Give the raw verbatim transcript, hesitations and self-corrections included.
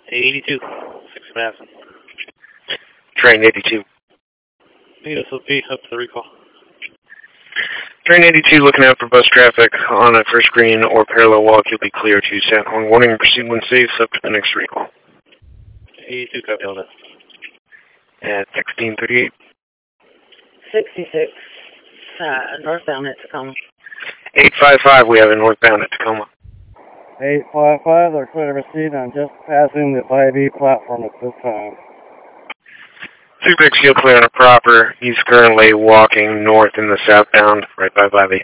eighty-two, six Madison. Train eighty-two. B S O P, up to the recall. Train eighty-two looking out for bus traffic on a first green or parallel walk. You'll be clear to San Juan. Warning, proceed when safe, up to the next recall. eighty-two, copy all that. At sixteen thirty-eight. sixty-six, uh, northbound at Tacoma. eight five five, we have a northbound at Tacoma. eight five five, they're clear to proceed. I'm just passing the five E platform at this time. Super X, you'll clear on a proper. He's currently walking north in the southbound, right by five E.